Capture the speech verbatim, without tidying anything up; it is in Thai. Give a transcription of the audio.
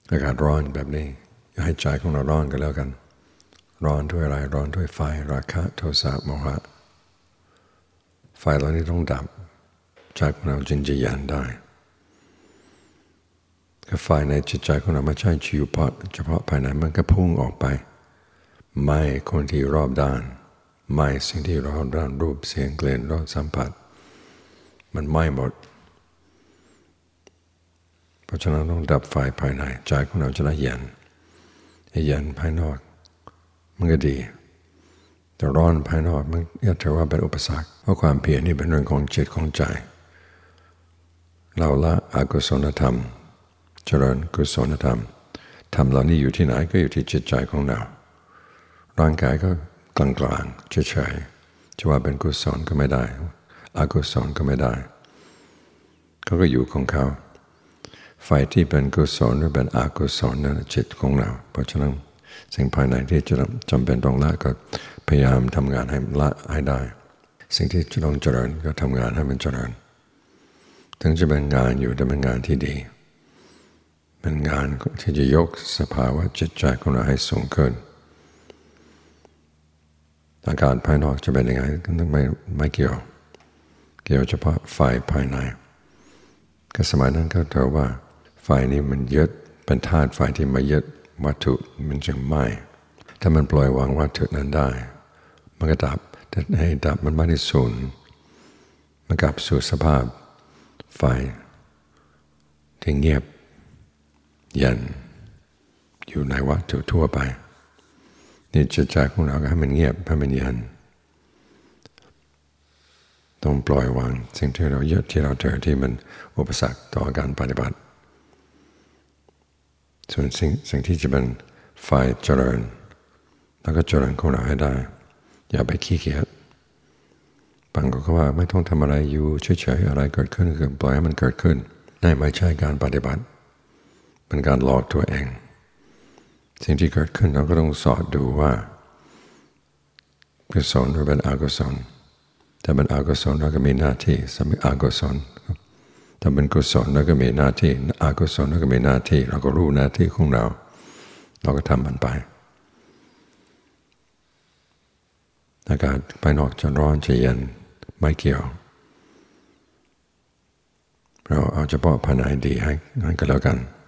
อากาศร้อนแบบนี้อย่าให้ใจของเราร้อนกันแล้วกันร้อนด้วยอะไรร้อนด้วยไฟราคะโทสะโมหะไฟเหล่านี้ต้องดับใจของเราจึงจะเย็นได้ถ้าไฟในจิตใจของเราไม่ใช่ชิวพอดเฉพาะภายในมันก็พุ่งออกไปไหม้คนที่รอบด้านไหม้สิ่งที่รอบด้านรูปเสียงกลิ่นรสสัมผัสมันไหม้หมดเพราะฉะนั้นต้องดับไฟภายในใจของเราจะได้เย็นให้เย็นภายนอกมันก็ดีแต่ร้อนภายนอกมันก็ถือว่าเป็นอุปสรรคเพราะความเพียรนี่เป็นเรื่องของจิตของใจเราละอกุศลธรรมเจริญกุศลธรรมธรรมเหล่านี้อยู่ที่ไหนก็อยู่ที่จิตใจของเราร่างกายก็กลางๆเฉยๆจะว่าเป็นกุศลก็ไม่ได้อกุศลก็ไม่ได้เขาก็อยู่ของเขาไฟที่เป็นกุศลหรือเป็นอกุศลนั่นจิตของเราเพราะฉะนั้นสิ่งภายในที่จะจำเป็นต้องละก็พยายามทำงานให้ละให้ได้สิ่งที่จะต้องเจริญก็ทำงานให้มันเจริญถึงจะเป็นงานอยู่แต่เป็นงานที่ดีเป็นงานที่จะยกสภาวะจิตใจของเราให้สูงขึ้นอาการภายนอกจะเป็นยังไงก็ไม่ไม่เกี่ยวเกี่ยวเฉพาะไฟภายในก็สมัยนั้นก็ถือว่าไฟนี้มันยึดเป็นธาตุไฟที่มายึดวัตถุมันจึงไหม้ถ้ามันปล่อยวางวัตถุนั้นได้มันก็ดับแต่ให้ดับมันไม่ได้สูญมันกลับสู่สภาพไฟที่เงียบเย็นอยู่ในวัตถุทั่วไปนี่จิตใจของเราก็ให้มันเงียบให้มันเย็นต้องปล่อยวางสิ่งที่เรายึดที่เราเจอที่มันอุปสรรคต่อการปฏิบัติส่วนสิ่งสิ่งที่จะเป็นไฟเจริญแล้วก็เจริญของเราให้ได้อย่าไปขี้เกียจบางคนก็ว่าไม่ต้องทำอะไรอยู่เฉยๆอะไรเกิดขึ้นคือปล่อยให้มันเกิดขึ้นนั่นไม่ใช่การปฏิบัติเป็นการหลอกตัวเองสิ่งที่เกิดขึ้นเราก็ต้องสอดดูว่ากุศลหรือเป็นอกุศลถ้าเป็นอกุศลเราก็มีหน้าที่สำหรับอกุศลถ้าเป็นกุศลเราก็มีหน้าที่อกุศลเราก็มีหน้าที่เราก็รู้หน้าที่ของเราเราก็ทำมันไปอากาศภายนอกจะร้อนจะเย็นไม่เกี่ยวเราเอาเฉพาะภายในดีให้ให้ก็แล้วกัน